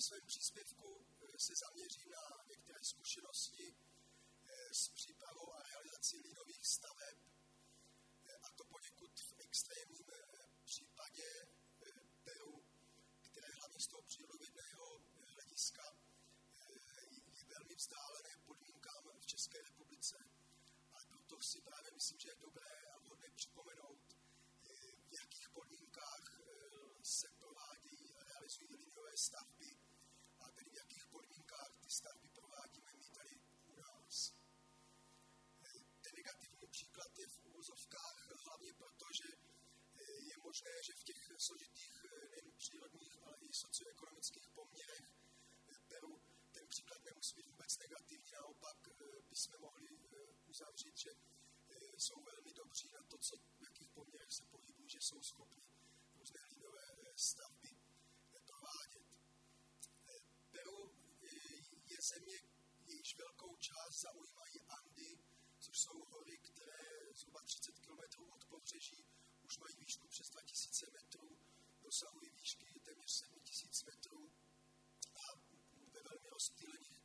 svém příspěvku se zaměřím na některé zkušenosti s přípravou a realizací liniových staveb, a to poněkud v extrémním případě Peru, které hlavně z toho přírodovědného hlediska je velmi vzdálené podmínkám v České republice. A proto si právě myslím, že je dobré a vhodné připomenout, v jakých podmínkách se provádějí a realizují liniové stavby a tedy v jakých podmínkách ty stavby provádíme my tady u nás. Ten negativní příklad je v úvozovkách hlavně proto, že je možné, že v těch složitých nejen přírodních, ale i socioekonomických poměrech Peru ten příklad nemusí být vůbec negativní, naopak bychom mohli uzavřít, že jsou velmi dobří na to, v jakých poměrech se pohybují, že jsou schopni různé liniové stavby provádět. Peru je země, jejíž velkou část zaujímají Andy, což jsou hory, které zhruba 30 km od pobřeží už mají výšku přes 2000 metrů, dosahují výšky téměř 7000 metrů a ve velmi rozptýlených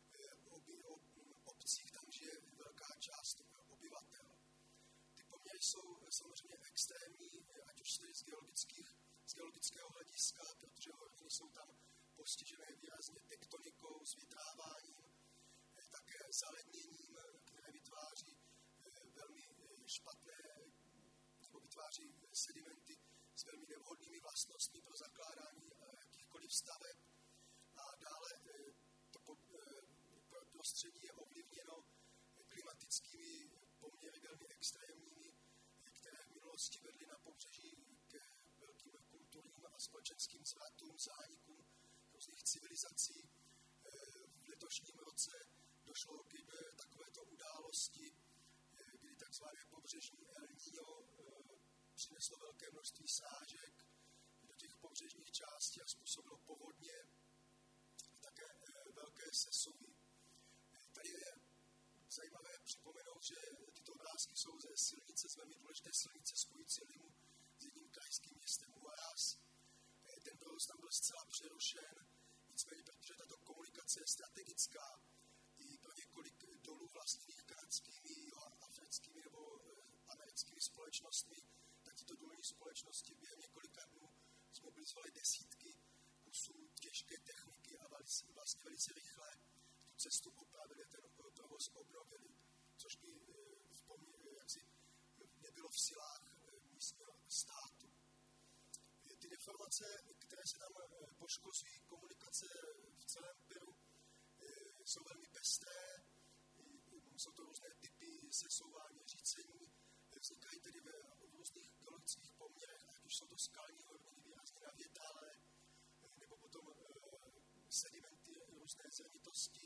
obcích tam žije velká část obyvatel. Ty poměry jsou samozřejmě extrémní, ať už z geologického hlediska, protože horniny jsou tam postižené výrazně tektonikou, zvětráváním, také zaledněním, které vytváří velmi špatné, nebo vytváří sedimenty s velmi nevhodnými vlastnostmi pro zakládání jakýchkoliv staveb. A dále to prostředí je ovlivněno klimatickými poměry velmi extrémními, které v minulosti vedly na pobřeží k velkým kulturním a společenským zvratům, zánikům různých civilizací. V letošním roce došlo k takovéto události, kdy takzvané pobřežní El Niño přineslo velké množství srážek do těch pobřežních částí a způsobilo povodně a také velké sesuvy. Tady je zajímavé připomenout, že tyto obrázky jsou ze silnice, z velmi důležité silnice spojující Limu s jedním krajským městem Huaraz. Ten provoz tam byl zcela přerušen, nicméně protože tato komunikace je strategická i pro několik dolů vlastněných kanadskými, africkými nebo americkými společnostmi, tak tyto důlní společnosti během několika dnů zmobilizovaly desítky kusů těžké techniky a vlastně velice rychle tu cestu opravili a ten provoz obnovili, což by nebylo v silách místního státu. Ty deformace, které se tam poškozují, komunikace v celém Peru, jsou velmi pestré, jsou to různé typy sesouvání, řícení, vznikají tedy v různých geologických poměrech, ať už jsou to skalní horniny výrazně navětralé, nebo potom sedimenty různé zranitosti.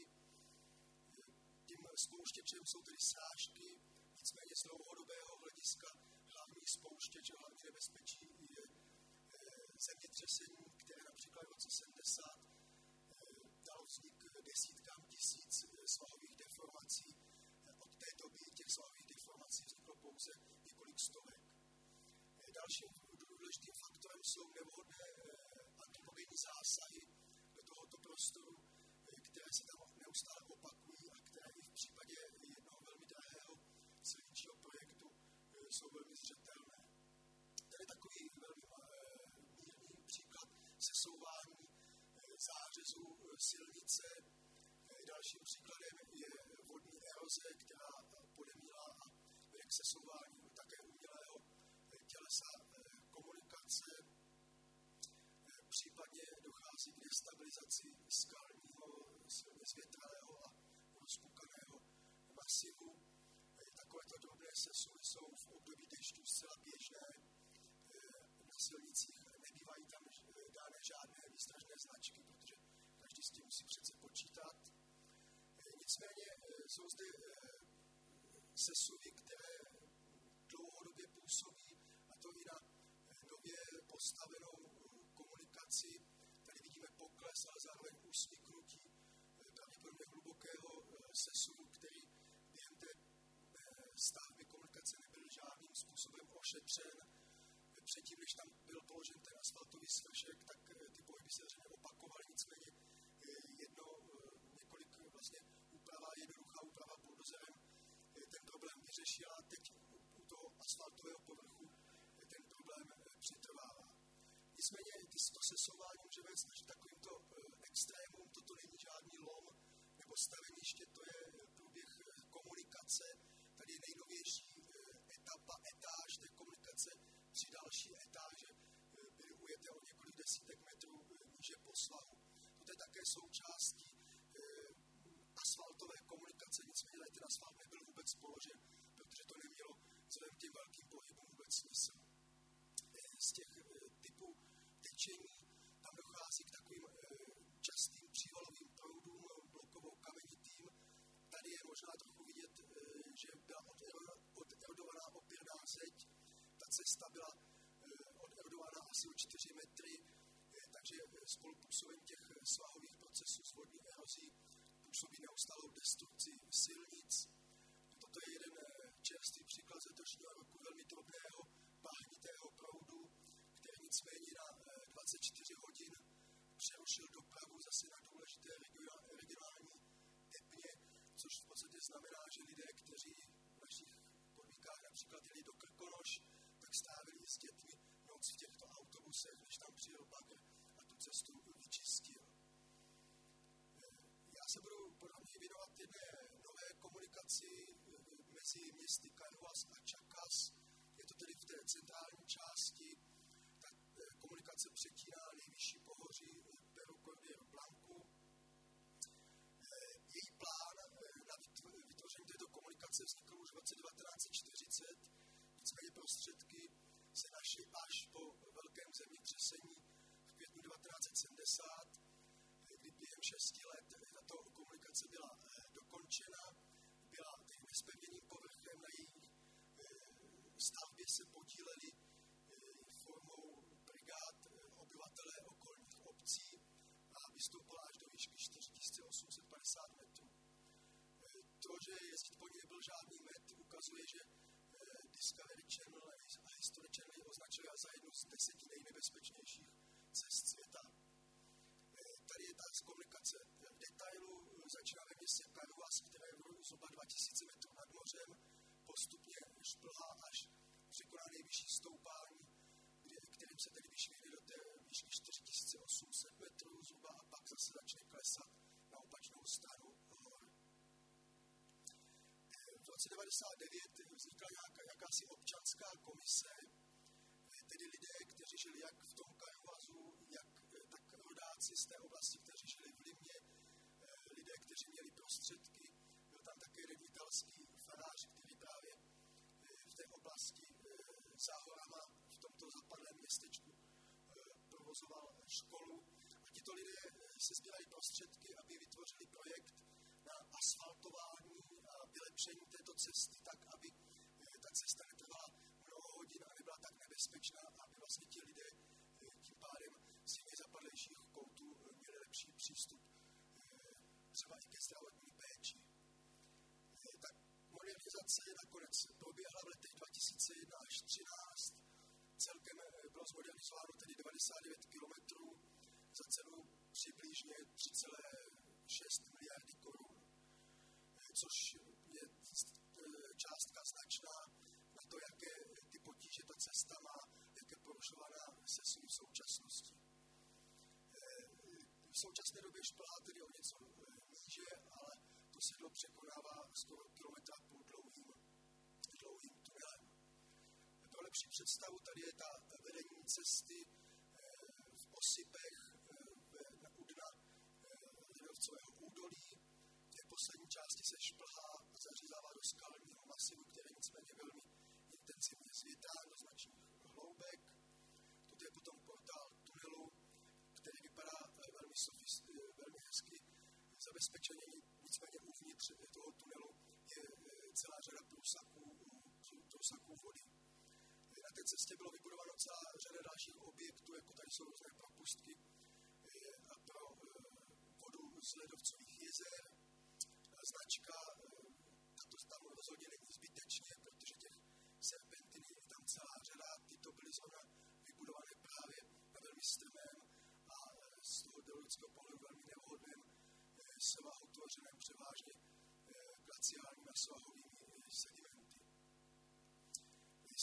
Tím spouštěčem jsou tedy srážky, nicméně z dlouhodobého hlediska hlavní spouštěč a hlavní nebezpečí je zemětřesení, které například v roce 70 dalo vznik desítkám tisíc svahových deformací. Od té doby těch svahových deformací vzniklo pouze několik stovek. Dalším důležitým faktorem jsou nevhodné antropogenní zásahy do tohoto prostoru, které se tam neustále opakují a které i v případě jednoho velmi drahého silničního projektu jsou velmi zřetelné. Tady je takový velmi mírný příklad sesouvání zářezu silnice. Dalším příkladem je vodní eroze, která podemílá a vede k sesouvání také umělého tělesa komunikace. Případně dochází k destabilizaci skalního, silně zvětralého a rozpukaného masivu. Takovéto drobné sesuvy jsou v období dešťů zcela běžné. Na silnicích nebývají tam dány žádné výstražné značky, protože každý s tím musí přece počítat. Nicméně jsou zde sesuvy, které dlouhodobě působí, a to i na nově postavenou komunikaci. Tady vidíme pokles, ale zároveň usmyknutí pravděpodobně hlubokého sesuvu, který během té stavby komunikace nebyl žádným způsobem ošetřen. Předtím, než tam byl položen ten asfaltový svršek, tak ty pohyby se zřejmě opakovaly, nicméně vyřešila, teď u toho asfaltového povrchu ten problém přetrvává. Nicméně to sesouvání může vést až takovýmto extrémům, toto není žádný lom nebo staveniště, to je průběh komunikace, tady je nejnovější etapa, etáž té komunikace, 3 další etáže byly ujeté o několik desítek metrů níže po svahu. To je také součástí asfaltové komunikace, nicméně ten asfalt nebyl vůbec položen, protože to nemělo vzhledem k těm velkým pohybům vůbec smysl. Z těch typů tečení tam dochází k takovým častým přívalovým proudům, blokovou kamenitým. Tady je možná trochu vidět, že byla oderodovaná opěrná zeď. Ta cesta byla oderodovaná asi o 4 metry, takže spolupůsobení těch svahových procesů s vodní erozí působí neustálou destrukci silnic. Toto je jeden čerstvý příklad z letošního roku velmi drobného bahnitého proudu, který nicméně na 24 hodin přerušil dopravu zase na důležité regionální tepně, což v podstatě znamená, že lidé, kteří v našich podmínkách například jeli do Krkonoš, tak strávili s dětmi noc v těchto autobusech, než tam přijel bagr a tu cestu vyčistil. Já se budu podrobně věnovat jedné nové komunikaci mezi městy Karhuas a Čakas. Je to tedy v té centrální části. Ta komunikace přetíná nejvyšší pohoří Peru Cordillera Blancu. Její plán na vytvoření této komunikace vznikl už v roce 1940, nicméně prostředky se našly až po velkém zemětřesení v květnu 1970, kdy během 6 let tato komunikace byla dokončena, byla nezpevněným povrchem, na její stavbě se podíleli formou brigád obyvatelé okolních obcí a vystoupala až do výšky 4850 metrů. To, že jezdit po ní nebyl žádný met, ukazuje, že Discovery Channel a History Channel ji označili za jednu z 10 nejnebezpečnějších cest světa. Tady je ta komunikace v detailu, začíná ve městě Karhuas, které je zhruba 2000 metrů nad mořem, postupně šplhá až překoná nejvyšší stoupání, kterým se tedy vyšvihne do té výšky 4800 metrů zhruba a pak zase začne klesat na opačnou stranu hor. V roce 1999 vznikla jakási občanská komise, tedy lidé, kteří žili jak v tom Karhuasu, tak rodáci z té oblasti, kteří žili v Limě, lidé, kteří měli prostředky. Byl tam také jeden italský farář, který právě v té oblasti za horama v tomto zapadlém městečku provozoval školu. A tito lidé si sbírali prostředky, aby vytvořili projekt na asfaltování a vylepšení této cesty tak, aby ta cesta netrvala mnoho hodin a nebyla tak nebezpečná, aby vlastně ti lidé tím pádem z těch nejzapadlejších koutů měli lepší přístup třeba i ke zdravotní péči. Tak modernizace nakonec proběhla v letech 2001 až 2013. Celkem bylo zmodernizováno tedy 99 km za cenu přibližně 3,6 miliardy korun, což je částka značná na to, jaké ty potíže ta cesta má, jak je porušovaná se svým v současnosti. V současné době šplhá tedy o něco níže, ale to sedlo překonává skoro 1,5 kilometra dlouhým tunelem. Pro lepší představu tady je ta vedení cesty v osypech u dna ledovcového údolí. V poslední části se šplhá a zařezává do skalního masivu, který nicméně velmi intenzivně zvětrá do značných hloubek. Toto je potom portál tunelu, který vypadá velmi hezky zabezpečený, nicméně uvnitř toho tunelu je celá řada průsaků vody. Na té cestě bylo vybudováno celá řada dalších objektů, jako tady jsou různé propustky pro vodu z ledovcových jezer. Značka, to tam rozhodně není zbytečně, protože těch serpentin je tam celá řada, tyto byly zrovna vybudované právě na velmi strmém a z toho geologického pohledu velmi nevhodném svahu tvořeném převážně glaciálními a svahovými sedimenty.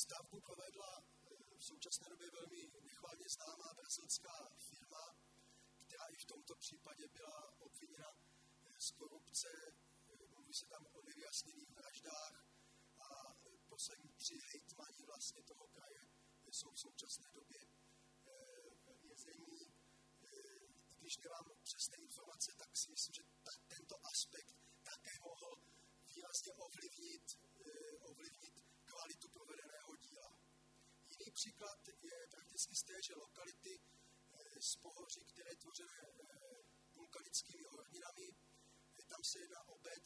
Stavbu provedla v současné době velmi nechvalně známá brazilská firma, která i v tomto případě byla obviněna z korupce. Mluví se tam o nevyjasněných vraždách a poslední 3 hejtmani vlastně toho kraje jsou v současné době vězení. Když nemám přesné informace, tak si myslím, že tento aspekt také mohl výrazně ovlivnit kvalitu provedeného díla. Jiný příklad je prakticky z téže lokality z pohoří, které je tvořené vulkanickými horninami. Tam se jedna obec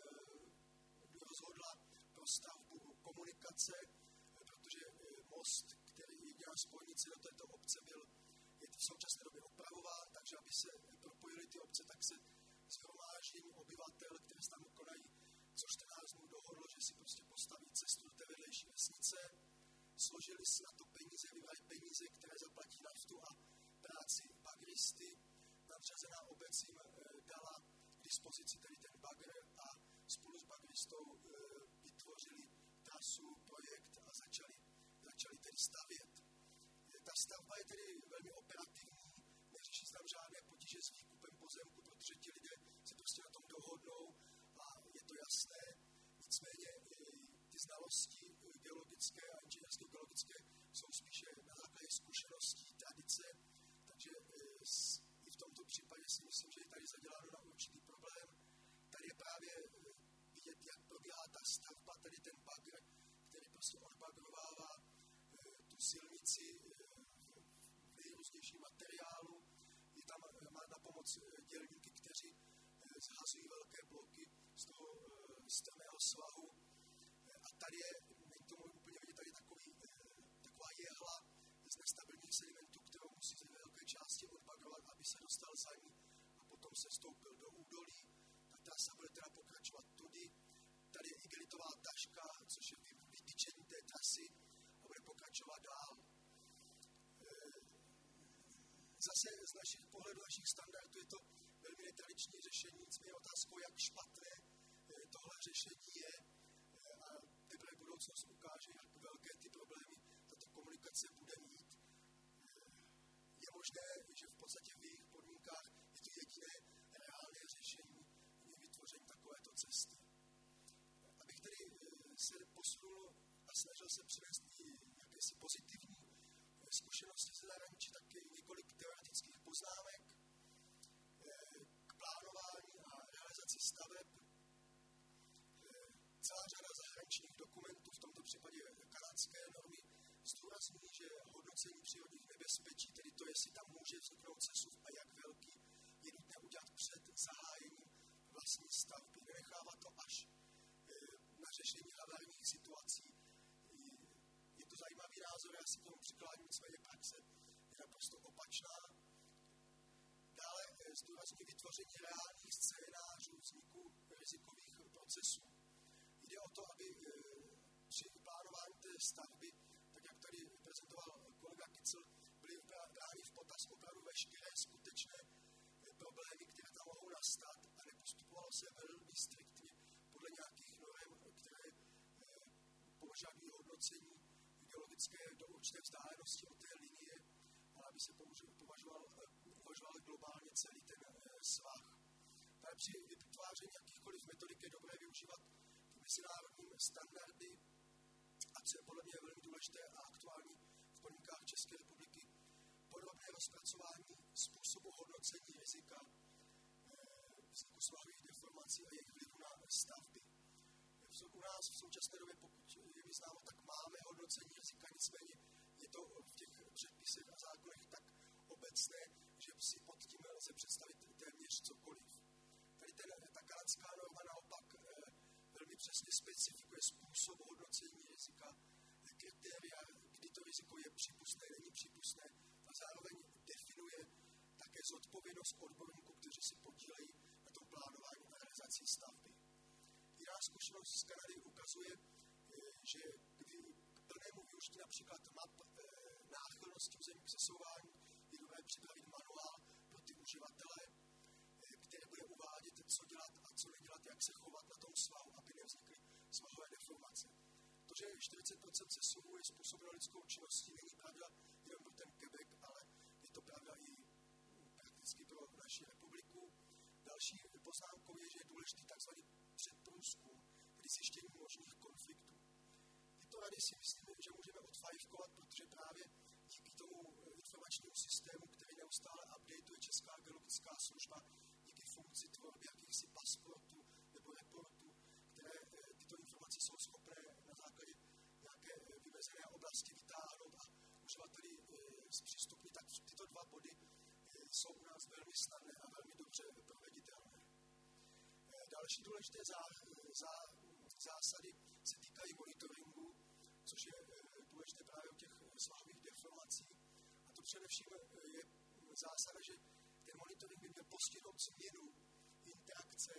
rozhodla pro stavbu komunikace, protože most, který dělá spojnici do této obce, je v současné době opravován, takže aby se propojily ty obce, tak se shromáždění obyvatel, které se tam konají co 14 dnů, dohodlo, že si prostě postaví cestu do té vedlejší vesnice, složili si na to peníze, vybrali peníze, které zaplatí naftu a práci bagristy. Nadřazená obec jim dala k dispozici tedy ten bagr a spolu s bagristou vytvořili trasu, projekt a začali tedy stavět. Ta stavba je tedy velmi operativní, neřeší se tam žádné potíže s výkupem pozemku, protože ti lidé se prostě na tom dohodnou a je to jasné. Nicméně ty znalosti geologické a inženýrsko-geologické jsou spíše na základě zkušeností, tradice, takže i v tomto případě si myslím, že je tady zaděláno na určitý problém. Tady je právě vidět, jak probíhá ta stavba, tady ten bagr, který prostě odbagrovává tu silnici v nejrůznějším materiálu. Je tam, má na pomoc dělníky, kteří zhazují velké bloky z toho strmého svahu. A tady je, není to úplně vidět, tady taková jehla z nestabilních sedimentů, kterou musí z velké části odbagrovat, aby se dostal za ní a potom se stoupil do údolí. Ta trasa bude teda pokračovat tudy. Tady je igelitová taška, což je vytyčení té trasy a bude pokračovat dál. Zase z našich pohledů, našich standardů je to velmi netradiční řešení, nicméně otázkou, jak špatné tohle řešení je a teprve budoucnost ukáže, jak velké ty problémy tato komunikace bude mít. Je možné, že v podstatě v jejich podmínkách je to jediné reálné řešení vytvoření takovéto cesty. Abych tedy se posunul a snažil se přinést i jakési pozitivní zkušenosti ze zahraničí, tak několik teoretických poznámek k plánování a realizaci staveb. Celá řada zahraničních dokumentů, v tomto případě kanadské normy, zdůrazňují, že hodnocení přírodních nebezpečí, tedy to, jestli tam může vzniknout sesuv a jak velký, je nutné udělat před zahájením vlastní stavby. Nenechává to až na řešení havarijních situací. Je to zajímavý názor, já si k tomu přikláním, nicméně praxe je naprosto opačná. Dále zdůrazňují vytvoření reálných scénářů vzniku rizikových procesů. Jde o to, aby při plánování té stavby, tak jak tady prezentoval kolega Kicl, byly brány v potaz opravdu veškeré skutečné problémy, které tam mohou nastat a nepostupovalo se velmi striktně podle nějakých norem, které požadují hodnocení geologické do určité vzdálenosti od té linie, ale aby se uvažoval globálně celý ten svah. Ale při vytváření jakýchkoliv metodik je dobré využívat mezinárodní standardy, a co je podle mě velmi důležité a aktuální v podmínkách České republiky, podrobné rozpracování způsobu hodnocení rizika vzniku svahových deformací a jejich vlivu na stavby. U nás v současné době, pokud je mi známo, tak máme hodnocení rizika, nicméně je to v těch předpisech a zákonech tak obecné, že si pod tím lze představit téměř cokoliv. Tady ta kanadská norma naopak velmi přesně specifikuje způsob hodnocení rizika, kritéria, kdy to riziko je přípustné, není přípustné a zároveň definuje také zodpovědnost odborníků, kteří se podílejí na tom plánování a realizaci stavby. Jiná zkušenost z Kanady ukazuje, že k plnému využití například map náchylnosti území k sesouvání je dobré připravit manuál pro ty uživatele, který bude uvádět, co dělat a co nedělat, jak se chovat na tom svahu, aby nevznikly svahové deformace. To, že 40% sesuvů je způsobeno lidskou činností, není pravda jenom pro ten Quebec, ale je to pravda i prakticky pro naši republiku. Další poznámkou je, že je důležitý tzv. Předprůzkum, tedy zjištění možných konfliktů. Tyto rady si myslím, že můžeme odfajfkovat, protože právě díky tomu informačnímu systému, který neustále updateuje Česká geologická služba, díky funkci tvorby jakýchsi pasportů nebo reportů, které tyto informace jsou schopné na základě nějaké vymezené oblasti vytáhnout a uživateli zpřístupnit, tak tyto dva body jsou u nás velmi snadné a velmi dobře proveditelné. Další důležité zásady se týkají monitoringu, což je důležité právě u těch svahových deformací. A to především je zásada, že ten monitoring by měl postihnout změnu interakce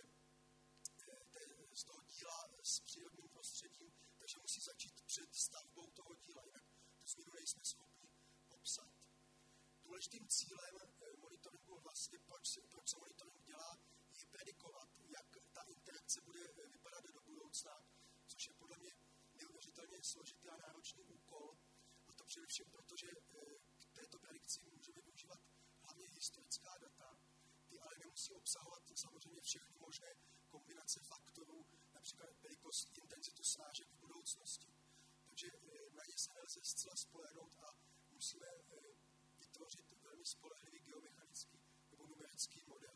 z toho díla s přírodním prostředím, takže musí začít před stavbou toho díla, jinak tu změnu nejsme schopni popsat. Důležitým cílem monitoringu vlastně, proč se monitoring dělá, je predikovat, jak ta interakce bude vypadat do budoucna, což je podle mě neuvěřitelně složitý a náročný úkol. A to především proto, že k této predikci můžeme využívat hlavně historická data. Ty ale nemusí obsahovat samozřejmě všechny možné kombinace faktorů, například velikost, intenzitu srážek v budoucnosti. Takže na ně se nelze zcela spolehnout a musíme vytvořit velmi spolehlivý geomechanický nebo numerický model.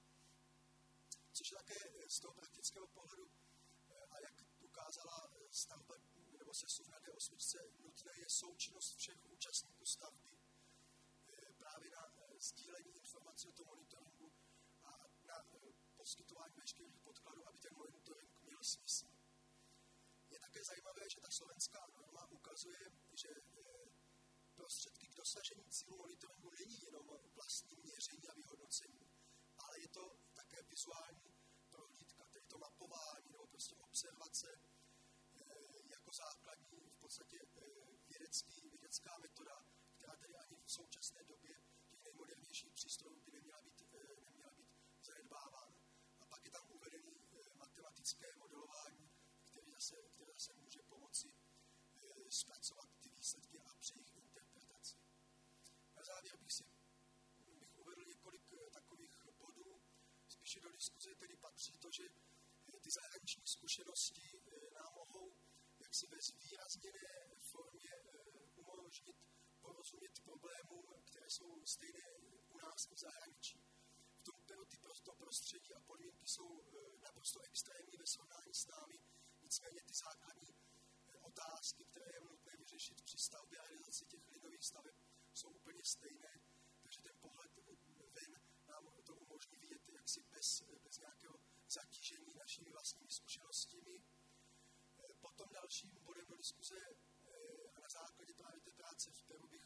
Což je také z toho praktického pohledu, a jak ukázala stavba nebo sesuv na D8, nutné je součinnost všech účastníků stavby právě na sdílení informací o tom monitoringu a na poskytování veškerých podkladů, aby ten monitoring měl smysl. Je také zajímavé, že ta slovenská norma ukazuje, že prostředky k dosažení cílu monitoringu není jenom vlastní měření a vyhodnocení, ale je to také vizuální prohlídka, tedy to mapování nebo prostě observace jako základní v podstatě vědecká metoda, která tedy ani v současné době těch nejmodernějších přístrojů by neměla být zanedbávána. A pak je tam uvedený matematické modelování, které zase může pomoci zpracovat ty výsledky a při jejich interpretaci. Na závěr bych uvedl několik takových bodů. Spíše do diskuze tedy patří to, že ty zahraniční zkušenosti nám mohou jaksi ve zvýrazněné formě umožnit porozumět problémům, které jsou stejné u nás i v zahraničí. V tom to prostředí a podmínky jsou naprosto extrémní ve srovnání s námi, nicméně ty základní otázky, které je nutné vyřešit při stavbě a realizaci těch lidových staveb, jsou úplně stejné, takže ten pohled ven nám to umožní vidět jaksi bez nějakého zatížení našimi vlastními zkušenostmi. Potom dalším bodem do diskuze a na základě právě té práce v Peru bych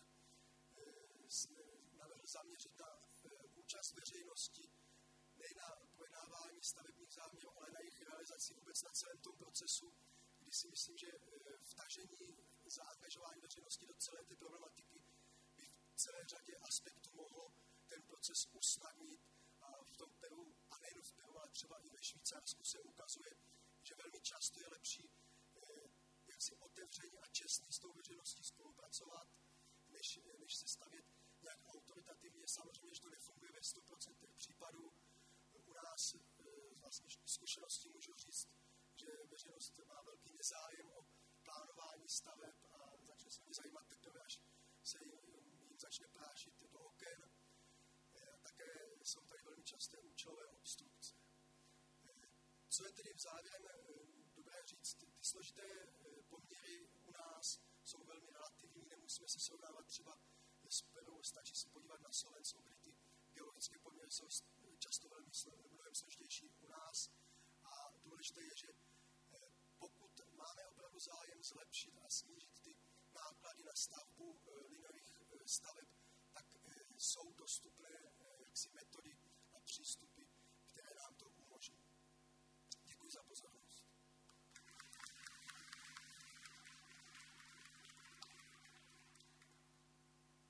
navrhl zaměřit na účast veřejnosti, ne na projednávání stavebních záměrů, ale na jejich realizaci vůbec na celém tom procesu, kdy si myslím, že vtažení, zaangažování veřejnosti do celé té problematiky by v celé řadě aspektů mohlo ten proces usnadnit. A v tom Peru, a nejen v Peru, ale třeba i ve Švýcarsku se ukazuje, že velmi často je lepší jak si otevřeně a čestně s tou veřejností spolupracovat, než se stavět nějak autoritativně. Samozřejmě, že to nefunguje ve 100% případů. U nás vlastně zkušenosti můžu říct, že veřejnost má velký nezájem o plánování staveb a začne se zajímat teprve, až se jim začne prášit do oken. Také jsou tady velmi časté účelové obstrukce. Co je tedy v závěrem dobré říct? Ty složité poměry u nás jsou velmi relativní, nemusíme se srovnávat třeba s Peru, stačí se podívat na Slovensko, kde ty geologické poměry jsou často mnohem složitější u nás. A důležité je, že pokud máme opravdu zájem zlepšit a snížit ty náklady na stavbu linových staveb, tak jsou dostupné jaksi metody